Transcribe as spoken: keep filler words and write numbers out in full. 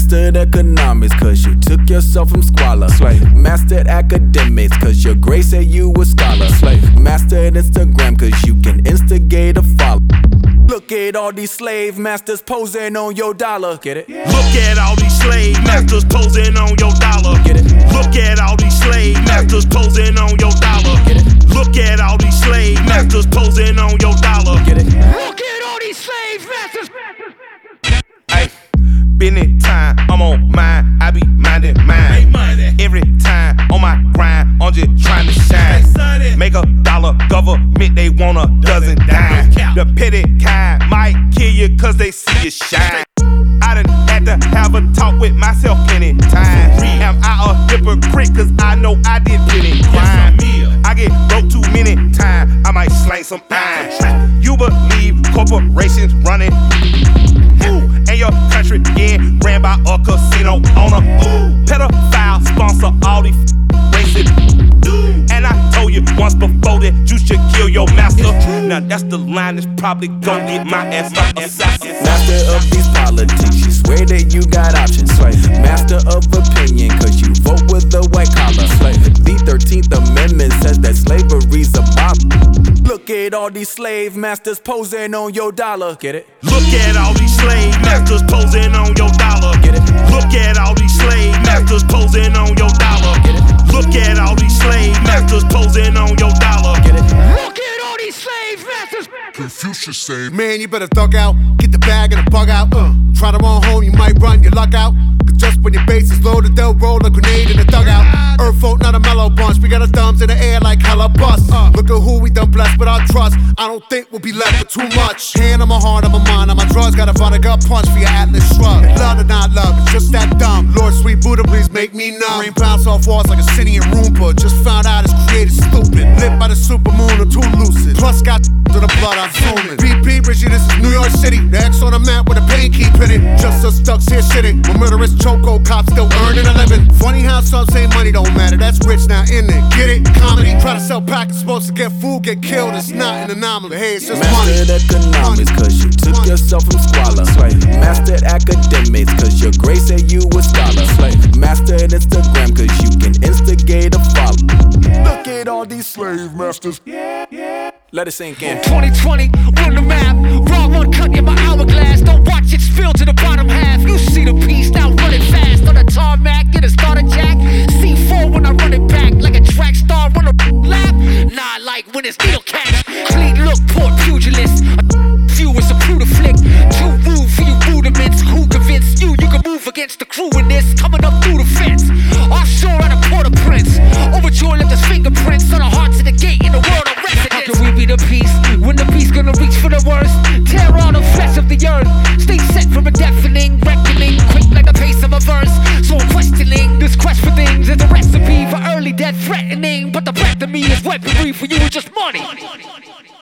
Mastered economics, cause you took yourself from squalor. Slave. Mastered academics, cause your grade said you a scholar. Slave. Mastered Instagram, cause you can instigate a follow. Look at all these slave masters posing on your dollar. Get it? Yeah. Look at all these slave masters posing on your dollar. Get it? Look at all these slave masters posing on your dollar. Get it? Look at all these slave masters posing on your dollar. Get it? Look at all these slave masters. Hey, business time, I'm on mine, I be minding mine. Every time on my grind, I'm just trying to shine. Make a dollar, government, they want a dozen dime. The petty kind might kill you cause they see you shine. I done had to have a talk with myself plenty times. Am I a hypocrite cause I know I did plenty crime? I get broke too many times, I might slang some iron. You believe corporations running, ooh, and your country getting ran by a casino owner. Ooh, pedophile sponsor all these racist. And I told you once before that you should kill your master. Now that's the line that's probably gon' get my ass assassin. Master of these politics, you swear that you got options. Slave. Master of opinion, cause you vote with the white collar. Slave. The thirteenth Amendment says that slavery's a bop. Look at all these slave masters posing on your dollar. Get it? Look at all these slave masters posing on your dollar. Get it? Look at all these slave masters posing on your dollar. Get it? Look at all these slave masters posing on your dollar. Get it? Look at all these slave masters. Confucius say, man, you better thug out. Get the bag and the bug out. Uh, try to run home, you might run your luck out. Cause just when your base is loaded, they'll roll a grenade in the dugout. Earth folk, not a mellow bunch. We got our thumbs in the air like hella bust. Uh, look at who we done blessed with our trust. I don't think we'll be left with too much. Hand on my heart, on my mind, on my drugs. Got a vodka punch for your Atlas shrug. Love or not love, it's just that dumb. Lord, sweet Buddha, please make me numb. Rain bounce off walls like a city in Roomba. Just found out it's created stupid. Lit by the supermoon or too lucid. Plus got to the blood, I'm zooming. B P, Richie, this is New York City. The X on the map with a pain keep in it. Just us ducks here shitting. When murderous choco cops still earning a living. Funny how some say money don't matter. That's rich now, in it. Get it? Comedy. Try to sell packets, supposed to get food, get killed. It's not an anomaly. Hey, it's just Mastered money. economics, cause you took money. yourself from squalor. Slave. Mastered academics, cause your grade said you a scholar. Slave. Mastered Instagram, cause you can instigate a follow. Look at all these slave masters. Yeah, yeah. Let it sink in. twenty twenty, run the map. Raw one cut in my hourglass. Don't watch it spill to the bottom half. You see the piece, now run it fast. On the tarmac, get a starter jack. C four when I run it back. Like a track star, run a lap. Nah, like when it's needle catch. Clean look, poor pugilist. A few is a crew to flick. Too rude for you rudiments. Who convinced you you can move against the crew in this? Coming up through the fence. Offshore out of Port-au-Prince. Overture left his fingerprints on the hearts of the gate in the world of residence. How can we be the beast when the beast gonna reach for the worst? Tear all the flesh of the earth. Stay set from a deafening reckoning, quick like the pace of a verse. So I'm questioning this quest for things is a recipe for early death threatening. But the breath of me is weaponry for you, it's just money.